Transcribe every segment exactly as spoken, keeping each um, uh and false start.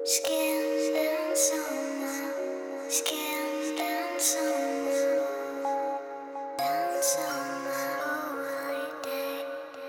Skin and summer, skin and summer, and summer holiday.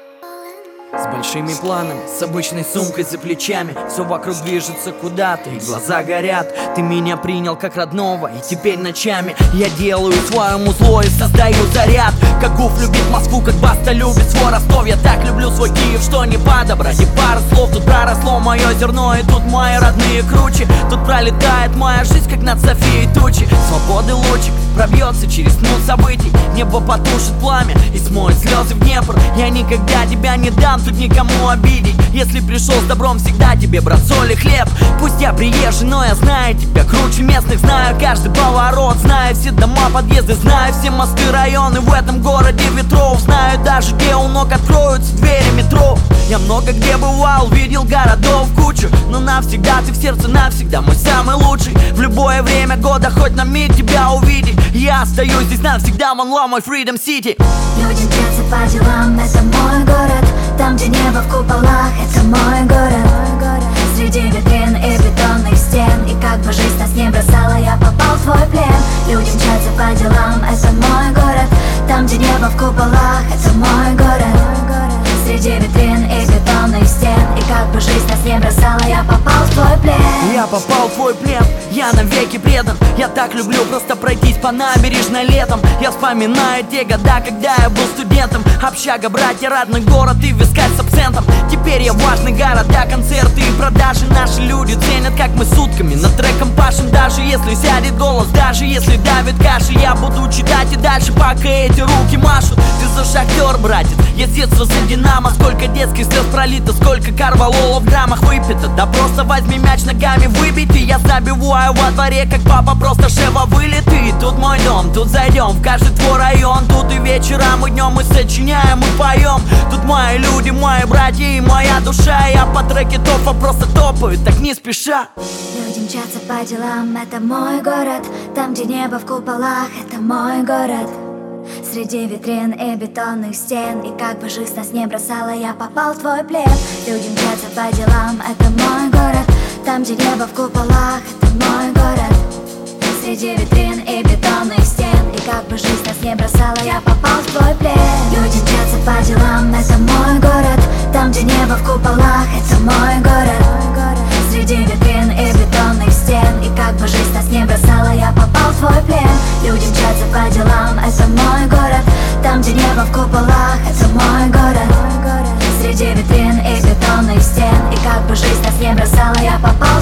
С большими планами, с обычной сумкой за плечами, все вокруг движется куда-то, и глаза горят. Ты меня принял как родного, и теперь ночами я делаю своему зло и создаю заряд. Как Гуф любит Москву, как Баста любит свой Ростов. Я так люблю свой Киев, что не подобрать и пару слов. Тут проросло мое зерно, и тут мои родные круче. Тут пролетает моя жизнь, как над Софией тучи. Свободы лучик пробьется через тьму событий. Небо потушит пламя и смоет слезы в Днепр. Я никогда тебя не дам тут никому обидеть. Если пришел с добром, всегда тебе, брат, соль и хлеб. Пусть я приезжий, но я знаю тебя круче местных. Знаю каждый поворот, знаю все дома, подъезды, знаю все мосты, районы в этом городе ветров. Знаю даже, где у ног откроются двери метро. Я много где бывал, видел городов кучу, но навсегда ты в сердце, навсегда мой самый лучший. В любое время года, хоть на миг тебя увидеть, я остаюсь здесь навсегда, One Love, мой Freedom City. Люди мчатся по делам, это мой город. Там, где небо в куполах, это мой город. Среди витрин и бетонных стен, и как бы жизнь нас не бросала, я попал в твой плен. Люди мчатся по делам, это мой город. Там, где небо в куполах, это мой город. Среди витрин и бетонных стен, и как бы жизнь нас не бросала, я попал в твой плен. Я попал в твой плен, я навеки предан. Я так люблю просто пройтись по набережной летом. Я вспоминаю те года, когда я был студентом. Общага, братья, родной город и вискарь с абсентом. Теперь я важный города, концерты и продажи. Наши люди ценят, как мы сутками над треком пашем. Даже если сядет голос, даже если давит кашель, я буду читать и дальше, пока эти руки машут. Ты за шахтер, братец, я с детства за Динамо. Сколько детских слез пролито, сколько карвалола в граммах выпито. Да просто возьми мяч ногами, выбей ты. Я забиваю во дворе, как папа, просто шева вылет. И тут мой дом, тут зайдем в каждый твой район. Тут и вечером, и днем мы сочиняем, мы поем. Тут мои люди, мои братья и моя душа. Я по треке топа просто топаю, так не спеша. Люди мчатся по делам, это мой город. Там, где небо в куполах, это мой город. Среди витрин и бетонных стен, и как бы жизнь нас не бросала, я попал в твой плен. Люди мчатся по делам, это мой город. Там, где небо в куполах, это мой город. Среди витрин и бетонных стен, и как бы жизнь нас не бросала, я попал в твой плен. Люди мчатся по делам, это мой город. Там, где небо в куполах, это мой город. Среди витрин и бетонных стен, и как бы жизнь нас не бросала, я попал в твой плен. Люди мчатся по делам, это мой город. Там, где небо в куполах, это мой город. Среди витрин и бетонных стен, и как бы жизнь нас не бросала, я попал